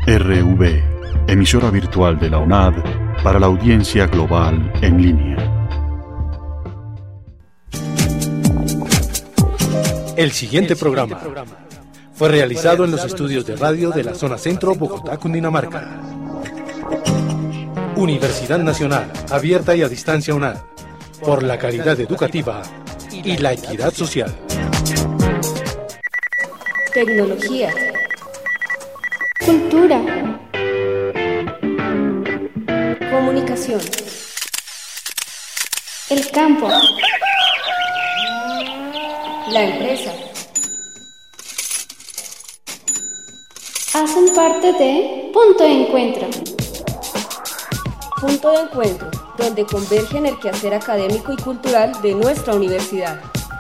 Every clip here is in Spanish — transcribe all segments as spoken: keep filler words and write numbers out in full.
R V, emisora virtual de la UNAD para la audiencia global en línea. El siguiente programa fue realizado en los estudios de radio de la zona centro, Bogotá, Cundinamarca. Universidad Nacional, abierta y a distancia UNAD, por la calidad educativa y la equidad social. Tecnología. Cultura. Comunicación. El campo. La empresa. Hacen parte de Punto de Encuentro. Punto de Encuentro, donde convergen el quehacer académico y cultural de nuestra universidad.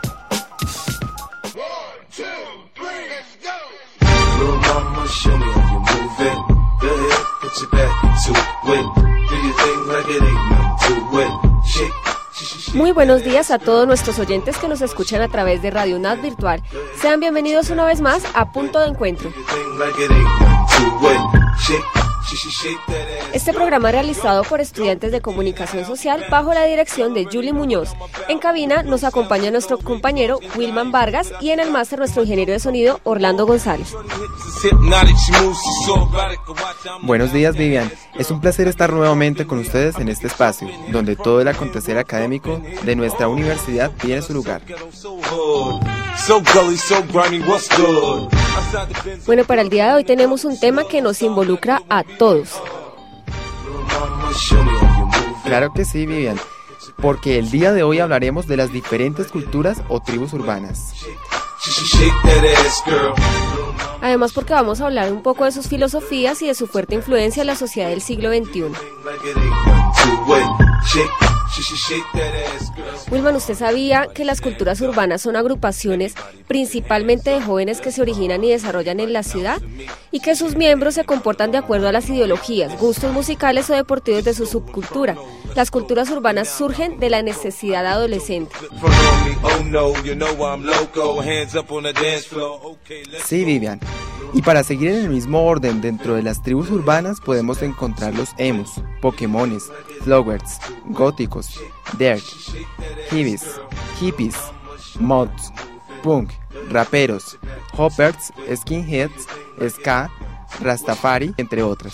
Muy buenos días a todos nuestros oyentes que nos escuchan a través de Radio UNAD Virtual. Sean bienvenidos una vez más a Punto de Encuentro. Este programa es realizado por estudiantes de comunicación social bajo la dirección de Julie Muñoz. En cabina nos acompaña nuestro compañero Wilman Vargas y en el máster nuestro ingeniero de sonido Orlando González. Buenos días, Vivian. Es un placer estar nuevamente con ustedes en este espacio, donde todo el acontecer académico de nuestra universidad tiene su lugar. Bueno, para el día de hoy tenemos un tema que nos involucra a todos. Claro que sí, Vivian, porque el día de hoy hablaremos de las diferentes culturas o tribus urbanas. Además, porque vamos a hablar un poco de sus filosofías y de su fuerte influencia en la sociedad del siglo veintiuno. Wilman, ¿usted sabía que las culturas urbanas son agrupaciones principalmente de jóvenes que se originan y desarrollan en la ciudad y que sus miembros se comportan de acuerdo a las ideologías, gustos musicales o deportivos de su subcultura? Las culturas urbanas surgen de la necesidad adolescente. Sí, Vivian. Y para seguir en el mismo orden, dentro de las tribus urbanas podemos encontrar los emos, pokémones, flowers, góticos, dirt, hippies, hippies, mods, punk, raperos, hoppers, skinheads, ska, rastafari, entre otras.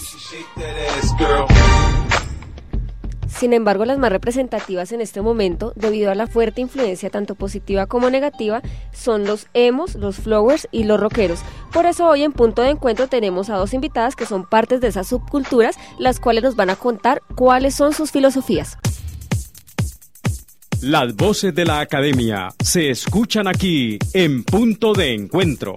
Sin embargo, las más representativas en este momento, debido a la fuerte influencia tanto positiva como negativa, son los emos, los flowers y los rockeros. Por eso hoy en Punto de Encuentro tenemos a dos invitadas que son partes de esas subculturas, las cuales nos van a contar cuáles son sus filosofías. Las voces de la academia se escuchan aquí en Punto de Encuentro.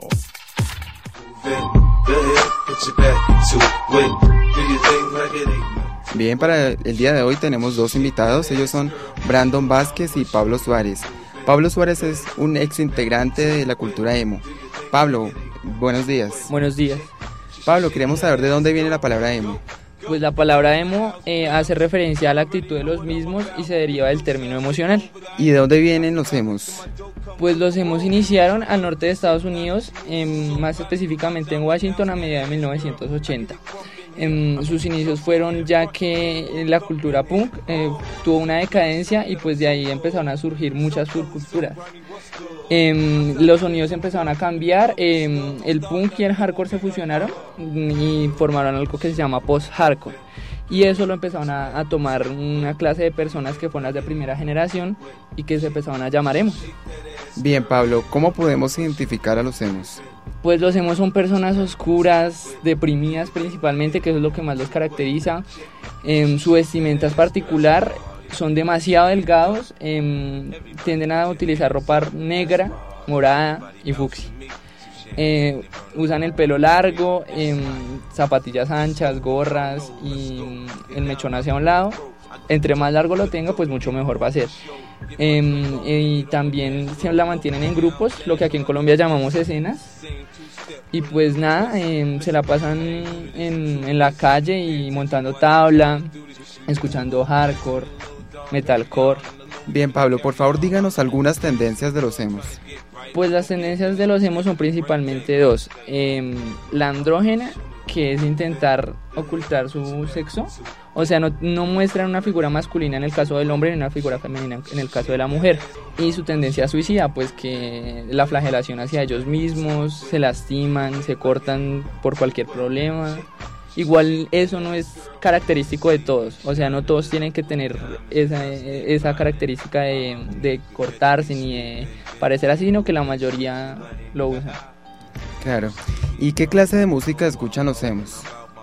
Bien, para el día de hoy tenemos dos invitados, ellos son Brandon Vázquez y Pablo Suárez. Pablo Suárez es un ex integrante de la cultura emo. Pablo, buenos días. Buenos días. Pablo, queremos saber de dónde viene la palabra emo. Pues la palabra emo eh, hace referencia a la actitud de los mismos y se deriva del término emocional. ¿Y de dónde vienen los emos? Pues los emos iniciaron al norte de Estados Unidos, eh, más específicamente en Washington a mediados de mil novecientos ochenta. En sus inicios fueron ya que la cultura punk eh, tuvo una decadencia y pues de ahí empezaron a surgir muchas subculturas. Eh, los sonidos empezaron a cambiar, eh, el punk y el hardcore se fusionaron y formaron algo que se llama post-hardcore. Y eso lo empezaron a, a tomar una clase de personas que fueron las de primera generación y que se empezaron a llamar emos. Bien, Pablo, ¿cómo podemos identificar a los emos? Pues los emos son personas oscuras, deprimidas principalmente, que eso es lo que más los caracteriza. Eh, su vestimenta es particular, son demasiado delgados, eh, tienden a utilizar ropa negra, morada y fucsia. Eh, usan el pelo largo, eh, zapatillas anchas, gorras y el mechón hacia un lado. Entre más largo lo tenga, pues mucho mejor va a ser. Eh, y también se la mantienen en grupos, lo que aquí en Colombia llamamos escenas. Y pues nada, eh, se la pasan en, en la calle y montando tabla, escuchando hardcore, metalcore. Bien, Pablo, por favor díganos algunas tendencias de los emos. Pues las tendencias de los emos son principalmente dos, eh, la andrógena que es intentar ocultar su sexo. O sea, no, no muestran una figura masculina en el caso del hombre ni una figura femenina en el caso de la mujer. Y su tendencia suicida, pues que la flagelación hacia ellos mismos, se lastiman, se cortan por cualquier problema. Igual eso no es característico de todos, o sea, no todos tienen que tener esa, esa característica de, de cortarse ni de parecer así, sino que la mayoría lo usan. Claro. ¿Y qué clase de música escuchan los emos?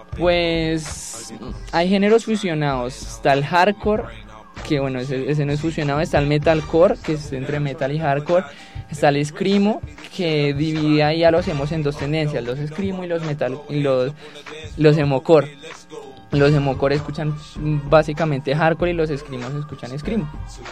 Pues hay géneros fusionados, está el hardcore, que bueno, ese, ese no es fusionado, está el metalcore, que es entre metal y hardcore, está el screamo, que divide ahí a los emos en dos tendencias, los screamo y los metal y los, los emocore. Los emocore escuchan básicamente hardcore y los screamos escuchan screamo.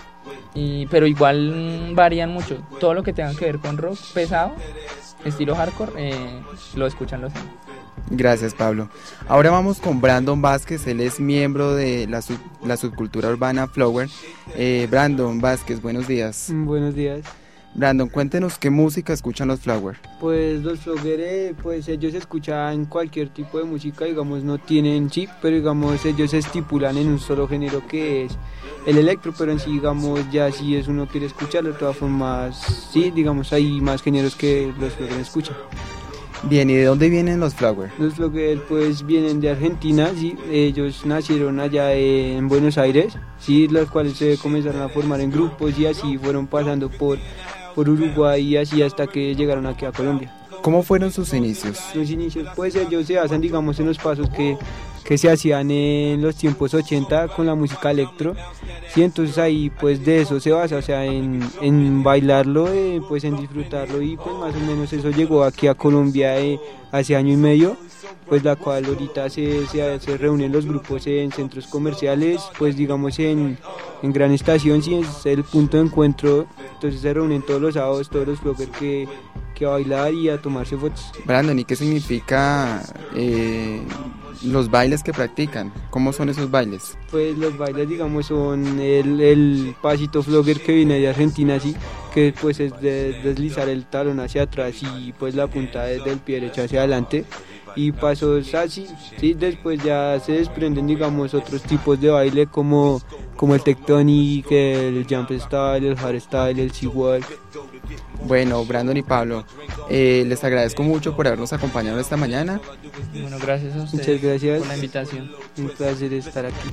Y, pero igual varían mucho, todo lo que tenga que ver con rock pesado, estilo hardcore, eh, lo escuchan los emos. Gracias, Pablo. Ahora vamos con Brandon Vázquez, él es miembro de la, sub, la subcultura urbana Flower. Eh, Brandon Vázquez, buenos días. Buenos días. Brandon, cuéntenos qué música escuchan los Flower. Pues los Flower, eh, pues ellos escuchan cualquier tipo de música, digamos, no tienen chip, pero digamos, ellos se estipulan en un solo género que es el electro, pero en sí, digamos, ya si es uno quiere escucharlo, de todas formas, sí, digamos, hay más géneros que los Flower escuchan. Bien, ¿y de dónde vienen los Flower? Los Flower pues vienen de Argentina, sí, ellos nacieron allá en Buenos Aires, sí, los cuales se comenzaron a formar en grupos y así fueron pasando por, por Uruguay y así hasta que llegaron aquí a Colombia. ¿Cómo fueron sus inicios? Sus inicios pues ellos se basan, digamos, en los pasos que, que se hacían en los tiempos ochenta con la música electro, sí, entonces ahí pues de eso se basa, o sea, en, en bailarlo, eh, pues en disfrutarlo y pues más o menos eso llegó aquí a Colombia eh, hace año y medio, pues la cual ahorita se, se, se reúnen los grupos en centros comerciales, pues digamos en, en Gran Estación, sí, es el punto de encuentro, entonces se reúnen todos los sábados, todos los bloggers que, que a bailar y a tomarse fotos. Brandon, ¿y qué significa eh, los bailes que practican? ¿Cómo son esos bailes? Pues los bailes, digamos, son el, el pasito flogger que viene de Argentina, sí, que pues es de deslizar el talón hacia atrás y pues la punta desde el pie derecho hacia adelante y pasos así, sí, después ya se desprenden, digamos, otros tipos de baile como, como el tectonic, el jump style, el hardstyle, el sea-walk. Bueno, Brandon y Pablo, eh, les agradezco mucho por habernos acompañado esta mañana. Bueno, gracias a ustedes. Muchas gracias por la invitación. Un placer estar aquí.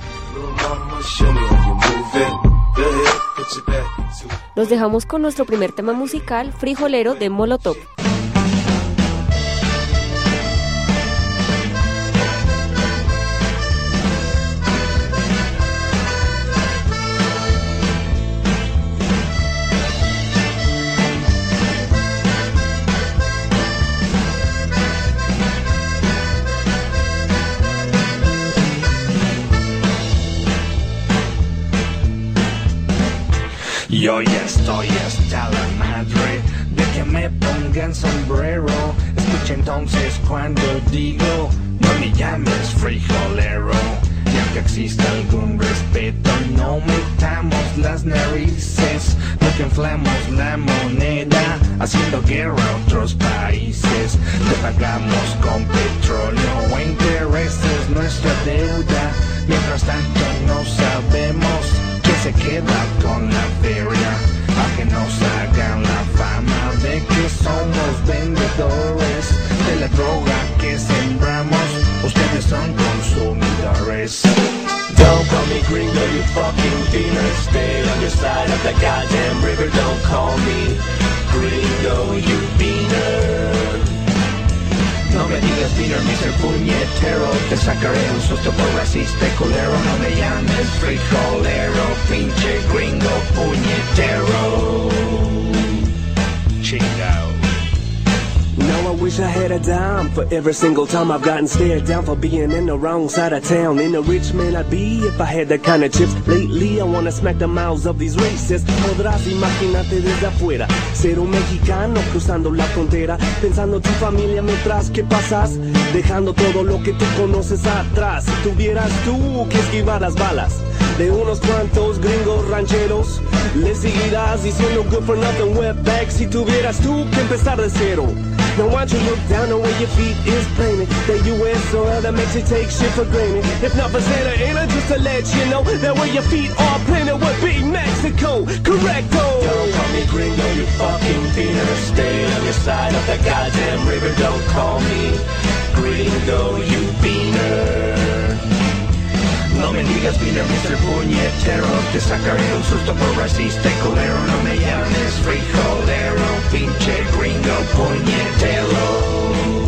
Los dejamos con nuestro primer tema musical, Frijolero, de Molotov. Yo ya estoy hasta la madre de que me pongan sombrero. Escucha entonces cuando digo, no me llames frijolero. Y aunque exista algún respeto, no metamos las narices, no que inflamos la moneda, haciendo guerra a otros países. Te pagamos con petróleo o intereses nuestra deuda. Mientras tanto no sabemos se queda con la feria, a que nos hagan la fama de que somos vendedores de la droga que sembramos. Ustedes son consumidores. Don't call me gringo, you fucking beaner. Stay on your side of the goddamn river. Don't call me gringo, you beaner. No me digas beaner, mister puñetero. Te sacaré un susto por racista y culero. No me llames frijolero, pinche gringo puñetero. Chingao. Now I wish I had a dime for every single time I've gotten stared down for being in the wrong side of town. In a rich man I'd be if I had that kind of chips. Lately I wanna smack the mouths of these racists. Podrás imaginarte desde afuera ser un mexicano cruzando la frontera, pensando tu familia mientras que pasas, dejando todo lo que tú conoces atrás. Si tuvieras tú que esquivar las balas de unos cuantos gringos rancheros, le seguirás diciendo good for nothing wetback. Si tuvieras tú que empezar de cero, Now why'd you look down the way your feet is planted? That U S soil that makes you take shit for granted. If not for Santa Ana, just to let you know that where your feet are planted would be Mexico. Correcto. Don't call me gringo, you fucking beaner. Stay on your side of the goddamn river. Don't call me gringo, you beaner. No me digas beaner, mister Puñetero. Te sacaré un susto por racista y culero. No me llames frijolero, pinche gringo puñetero.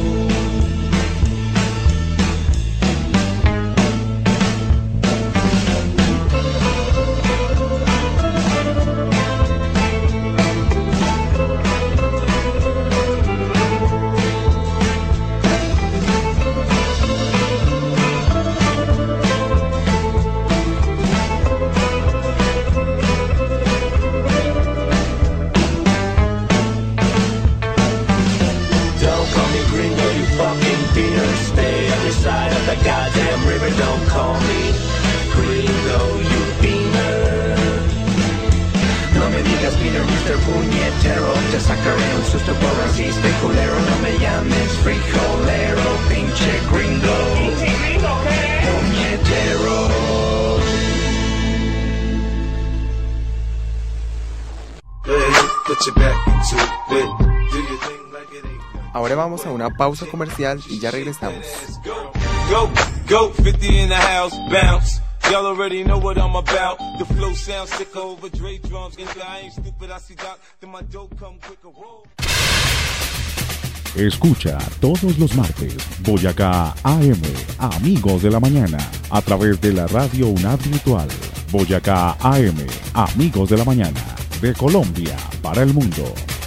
Ahora vamos a una pausa comercial y ya regresamos. Go, go, fifty in the house, bounce. Y'all already know what I'm about. The flow sounds sick over Dre drums. I ain't stupid, I see Doc, then my dope come quicker. Escucha todos los martes Boyacá A M, Amigos de la Mañana, a través de la radio UNAD Virtual. Boyacá A M, Amigos de la Mañana, de Colombia para el mundo.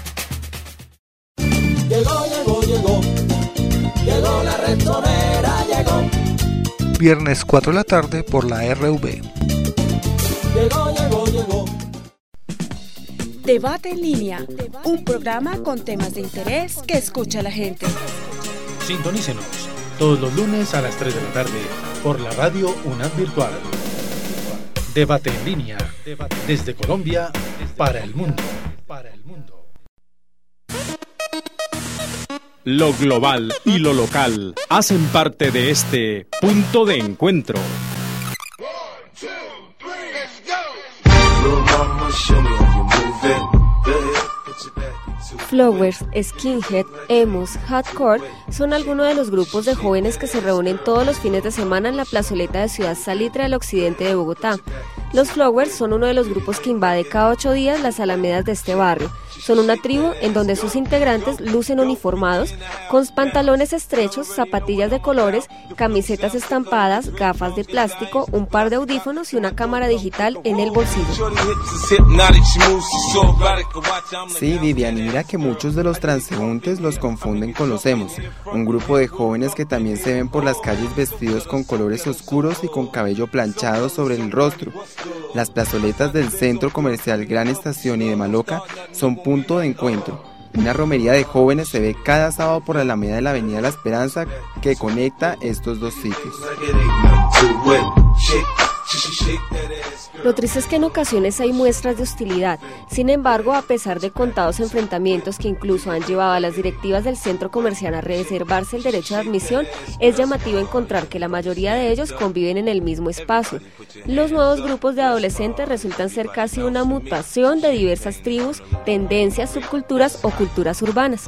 Llegó, llegó, llegó, llegó la Redtonera, llegó. Viernes cuatro de la tarde por la R V. Llegó, llegó, llegó. Debate en línea, un programa con temas de interés que escucha la gente. Sintonícenos todos los lunes a las tres de la tarde por la radio UNAD Virtual. Debate en línea, desde Colombia para el mundo. Lo global y lo local hacen parte de este punto de encuentro. Flowers, skinhead, emos, hardcore son algunos de los grupos de jóvenes que se reúnen todos los fines de semana en la plazoleta de Ciudad Salitre del occidente de Bogotá. Los Flowers son uno de los grupos que invade cada ocho días las alamedas de este barrio. Son una tribu en donde sus integrantes lucen uniformados, con pantalones estrechos, zapatillas de colores, camisetas estampadas, gafas de plástico, un par de audífonos y una cámara digital en el bolsillo. Sí, Vivian, y mira que muchos de los transeúntes los confunden con los emos, un grupo de jóvenes que también se ven por las calles vestidos con colores oscuros y con cabello planchado sobre el rostro. Las plazoletas del centro comercial Gran Estación y de Maloca son punto de encuentro. Una romería de jóvenes se ve cada sábado por la alameda de la Avenida La Esperanza que conecta estos dos sitios. Lo triste es que en ocasiones hay muestras de hostilidad. Sin embargo, a pesar de contados enfrentamientos que incluso han llevado a las directivas del centro comercial a reservarse el derecho de admisión, es llamativo encontrar que la mayoría de ellos conviven en el mismo espacio. Los nuevos grupos de adolescentes resultan ser casi una mutación de diversas tribus, tendencias, subculturas o culturas urbanas.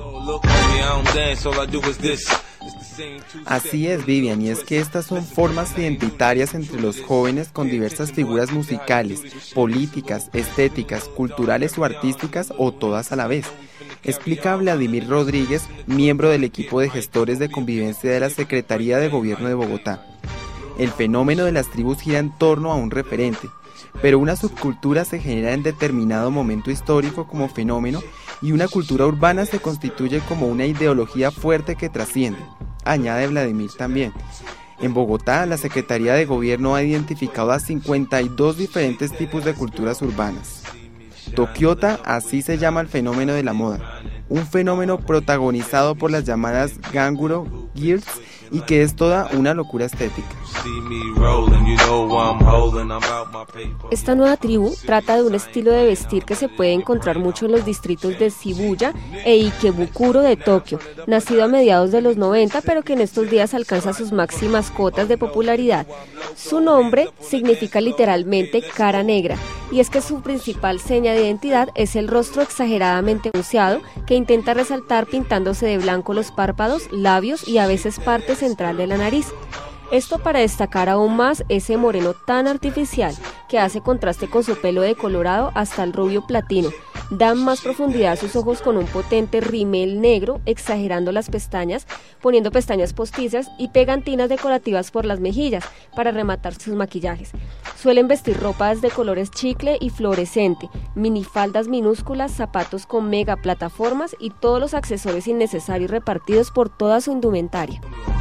Así es, Vivian, y es que estas son formas identitarias entre los jóvenes con diversas figuras musicales, políticas, estéticas, culturales o artísticas, o todas a la vez. Explica Vladimir Rodríguez, miembro del equipo de gestores de convivencia de la Secretaría de Gobierno de Bogotá. El fenómeno de las tribus gira en torno a un referente, pero una subcultura se genera en determinado momento histórico como fenómeno y una cultura urbana se constituye como una ideología fuerte que trasciende. Añade Vladimir también. En Bogotá, la Secretaría de Gobierno ha identificado a cincuenta y dos diferentes tipos de culturas urbanas. Tokiota, así se llama el fenómeno de la moda, un fenómeno protagonizado por las llamadas Ganguro Girls y que es toda una locura estética. Esta nueva tribu trata de un estilo de vestir que se puede encontrar mucho en los distritos de Shibuya e Ikebukuro de Tokio, nacido a mediados de los noventa, pero que en estos días alcanza sus máximas cotas de popularidad. Su nombre significa literalmente cara negra, y es que su principal seña de identidad es el rostro exageradamente bronceado que intenta resaltar pintándose de blanco los párpados, labios y a veces parte central de la nariz. Esto para destacar aún más ese moreno tan artificial que hace contraste con su pelo decolorado hasta el rubio platino. Dan más profundidad a sus ojos con un potente rímel negro, exagerando las pestañas, poniendo pestañas postizas y pegantinas decorativas por las mejillas para rematar sus maquillajes. Suelen vestir ropas de colores chicle y fluorescente, minifaldas minúsculas, zapatos con mega plataformas y todos los accesorios innecesarios repartidos por toda su indumentaria.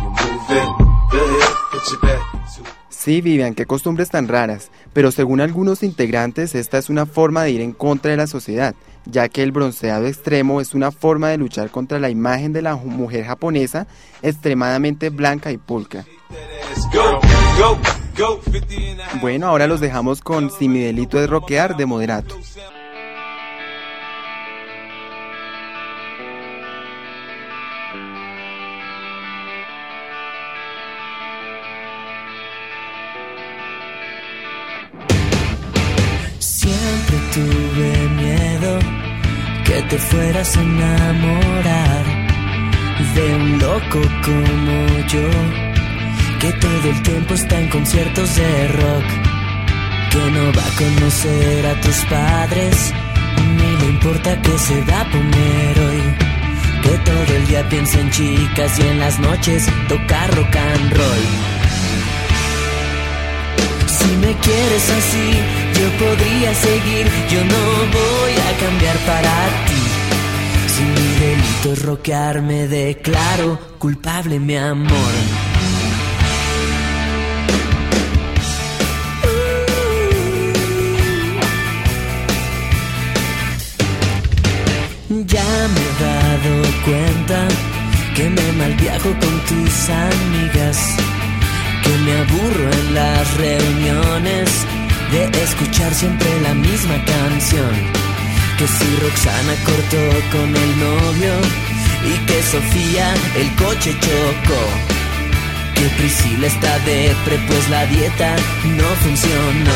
Sí, Vivian, qué costumbres tan raras, pero según algunos integrantes esta es una forma de ir en contra de la sociedad, ya que el bronceado extremo es una forma de luchar contra la imagen de la mujer japonesa extremadamente blanca y pulcra. Bueno, ahora los dejamos con Si mi delito es rockear de Moderato. Siempre tuve miedo que te fueras a enamorar de un loco como yo, que todo el tiempo está en conciertos de rock, que no va a conocer a tus padres, ni le importa que se va a poner hoy, que todo el día piensa en chicas y en las noches toca rock and roll. Si me quieres así, yo podría seguir, yo no voy a cambiar para ti. Si mi delito es rockear, me declaro culpable, mi amor. Ya me he dado cuenta que me malviajo con tus amigas, que me aburro en las reuniones de escuchar siempre la misma canción, que si Roxana cortó con el novio y que Sofía el coche chocó, que Priscila está depre pues la dieta no funcionó.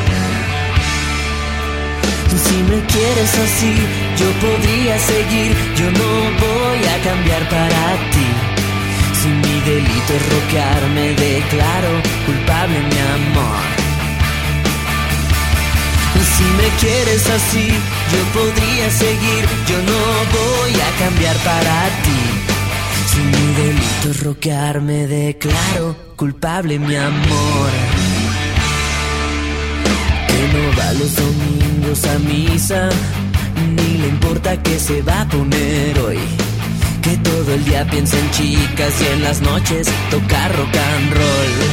Si me quieres así, yo podría seguir, yo no voy a cambiar para ti. Si mi delito es rockear, me declaro culpable, mi amor. Si me quieres así, yo podría seguir, yo no voy a cambiar para ti. Si mi delito es rockear, me declaro culpable, mi amor. Que no va los domingos a misa, ni le importa que se va a poner hoy, que todo el día piensa en chicas y en las noches toca rock and roll.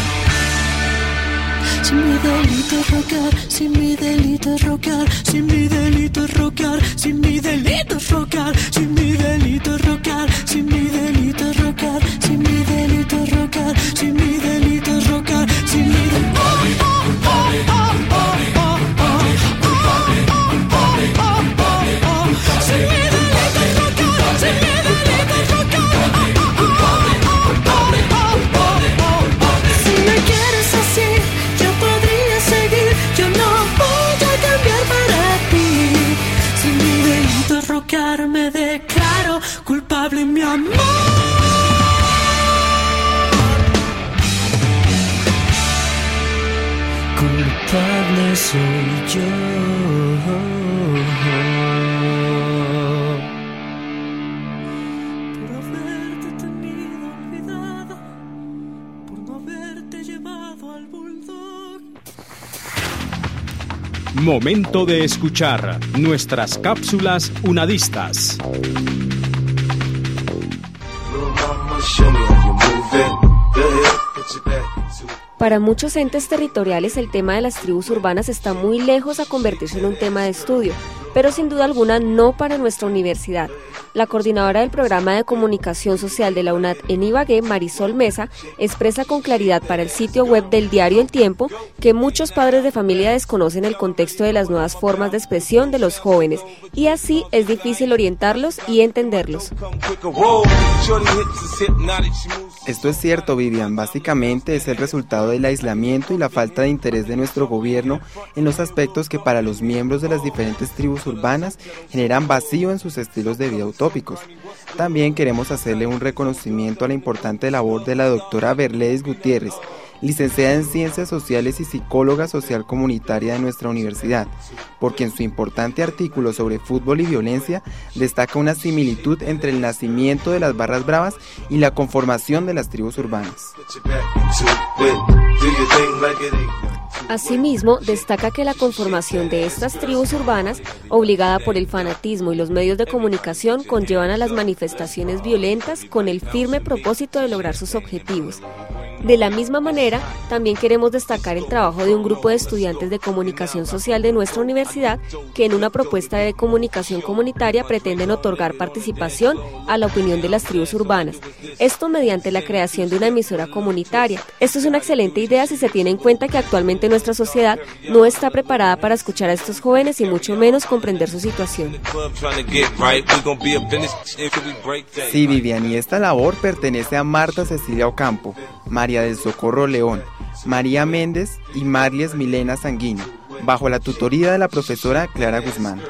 Si mi delito es rockear, si mi delito es rockear, si mi delito es rockear, si mi delito es rockear, si mi delito es rockear, si mi delito es rockear, si mi delito es rockear, si mi delito es rockear, si mi delito es me declaro culpable, mi amor. Culpable soy yo. Por haberte tenido olvidada, por no haberte llevado al bulldog. Momento de escuchar nuestras cápsulas unadistas. Para muchos entes territoriales el tema de las tribus urbanas está muy lejos a convertirse en un tema de estudio, pero sin duda alguna no para nuestra universidad. La coordinadora del programa de comunicación social de la UNAD en Ibagué, Marisol Mesa, expresa con claridad para el sitio web del diario El Tiempo que muchos padres de familia desconocen el contexto de las nuevas formas de expresión de los jóvenes y así es difícil orientarlos y entenderlos. Esto es cierto, Vivian. Básicamente es el resultado del aislamiento y la falta de interés de nuestro gobierno en los aspectos que para los miembros de las diferentes tribus urbanas generan vacío en sus estilos de vida utópicos. También queremos hacerle un reconocimiento a la importante labor de la doctora Berledis Gutiérrez, licenciada en Ciencias Sociales y psicóloga social comunitaria de nuestra universidad, porque en su importante artículo sobre fútbol y violencia destaca una similitud entre el nacimiento de las barras bravas y la conformación de las tribus urbanas. Asimismo, destaca que la conformación de estas tribus urbanas, obligada por el fanatismo y los medios de comunicación, conllevan a las manifestaciones violentas con el firme propósito de lograr sus objetivos. De la misma manera, también queremos destacar el trabajo de un grupo de estudiantes de comunicación social de nuestra universidad que en una propuesta de comunicación comunitaria pretenden otorgar participación a la opinión de las tribus urbanas. Esto mediante la creación de una emisora comunitaria. Esto es una excelente idea si se tiene en cuenta que actualmente nuestra sociedad no está preparada para escuchar a estos jóvenes y mucho menos comprender su situación. Sí, Vivian, y esta labor pertenece a Marta Cecilia Ocampo, María del Socorro León, María Méndez y Marlies Milena Sanguino, bajo la tutoría de la profesora Clara Guzmán.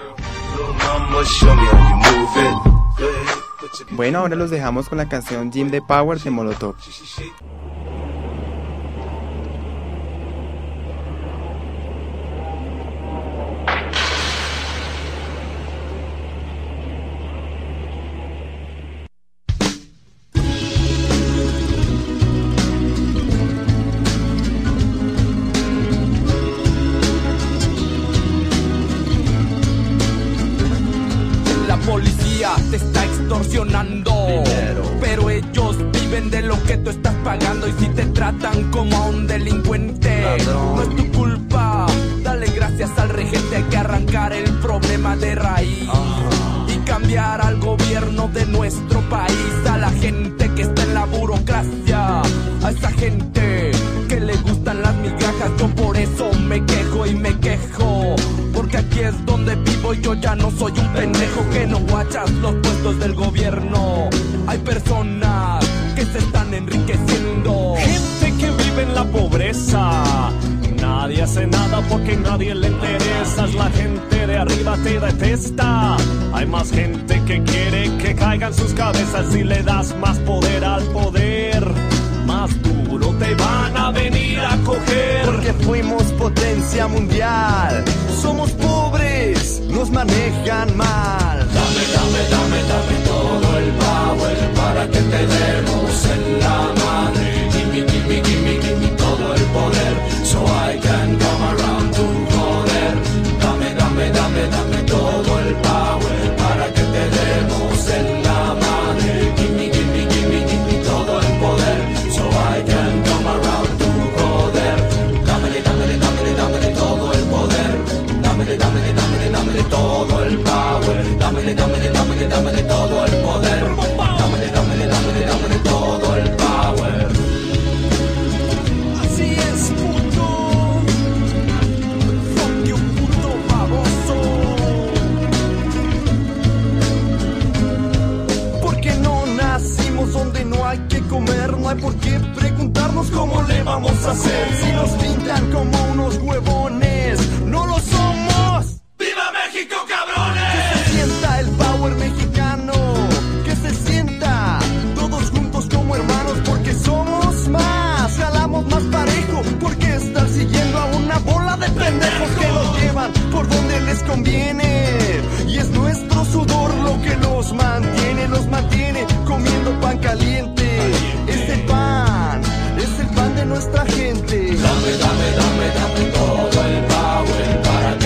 Bueno, ahora los dejamos con la canción Jim the Power de Molotov. Te está extorsionando dinero, pero ellos viven de lo que tú estás pagando. Y si te tratan como a un delincuente, ladrón, no es tu culpa. Dale gracias al regente. Hay que arrancar el problema de raíz, uh-huh, y cambiar al gobierno de nuestro país. A la gente que está en la burocracia, a esa gente que le gustan las migajas. Yo por eso me quejo y me quejo, porque aquí es donde vivo y yo ya no soy un pendejo que no guachas los puestos del gobierno. Hay personas que se están enriqueciendo, gente que vive en la pobreza. Nadie hace nada porque nadie le interesa. La gente de arriba te detesta. Hay más gente que quiere que caigan sus cabezas. Si le das más poder al poder, más duro te van a venir a coger. Porque fuimos potencia mundial, somos pobres, nos manejan mal. Dame, dame, dame, dame todo el power para que te demos en la madre. Gimme, gimme, gimme, gimme todo el poder, so I can come around to poder. Dame, dame, dame, dame todo el power para que te demos en la madre. Gimme, gimme, gimme, gimme todo el poder, so I can come around to poder. Dámele, dámele, dámele, dámele todo el poder. Dámele, dámele, dámele, dámele todo el power. Dámele, dámele, dámele, dámele todo el poder. Dámele, dámele, dámele, dámele todo el power. Así es, puto. Fuck you, puto baboso. Porque no nacimos donde no hay que comer. No hay por qué preguntarnos cómo le vamos a hacer. Si nos pintan como unos huevones, no lo somos. ¡Viva México, cabrones! Que se sienta el power mexicano, que se sienta todos juntos como hermanos, porque somos más, jalamos más parejo, porque estar siguiendo a una bola de pendejos que nos llevan por donde les conviene. Y es nuestro sudor lo que los mantiene, los mantiene comiendo pan caliente. Es el pan, es el pan de nuestra gente. Dame, dame, dame, dame todo el power para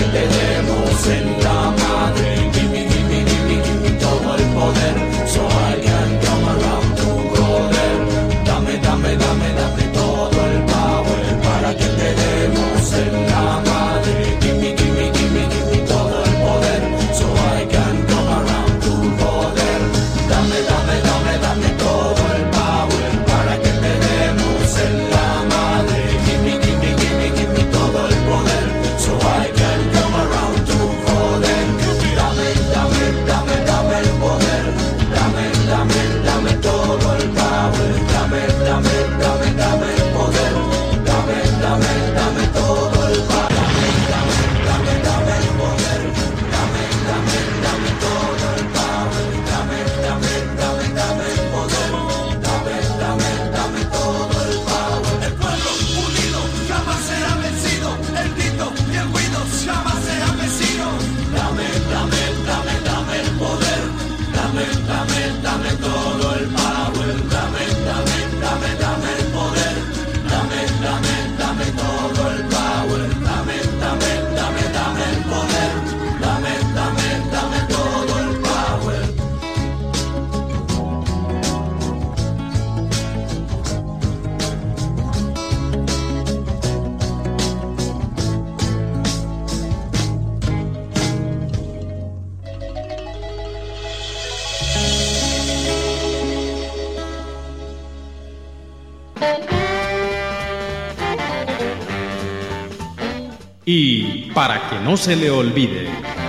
Y para que no se le olvide.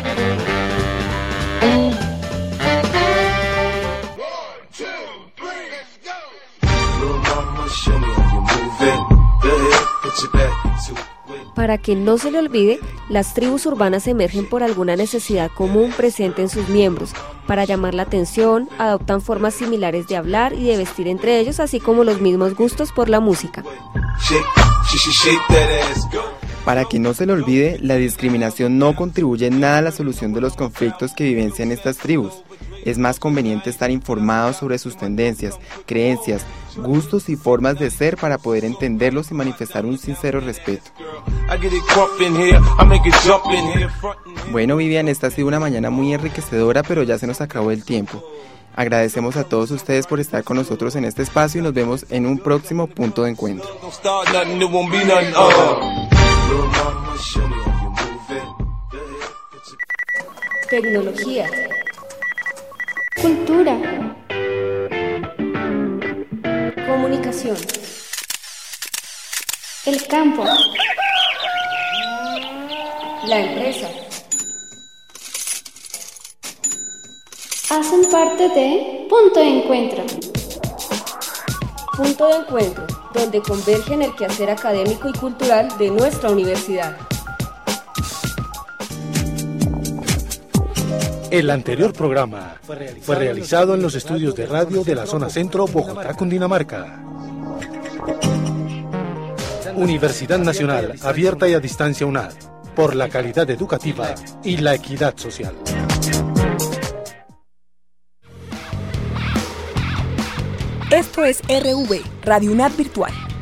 Para que no se le olvide, las tribus urbanas emergen por alguna necesidad común presente en sus miembros. Para llamar la atención, adoptan formas similares de hablar y de vestir entre ellos, así como los mismos gustos por la música. Para que no se le olvide, la discriminación no contribuye en nada a la solución de los conflictos que vivencian estas tribus. Es más conveniente estar informados sobre sus tendencias, creencias, gustos y formas de ser para poder entenderlos y manifestar un sincero respeto. Bueno, Vivian, esta ha sido una mañana muy enriquecedora, pero ya se nos acabó el tiempo. Agradecemos a todos ustedes por estar con nosotros en este espacio y nos vemos en un próximo punto de encuentro. Tecnología. Cultura. Comunicación. El campo. La empresa. Hacen parte de Punto de Encuentro. Punto de Encuentro, donde convergen el quehacer académico y cultural de nuestra universidad. El anterior programa fue realizado en los estudios de radio de la zona centro, Bogotá, Cundinamarca. Universidad Nacional, abierta y a distancia UNAD, por la calidad educativa y la equidad social. Esto es R V, Radio UNAD Virtual.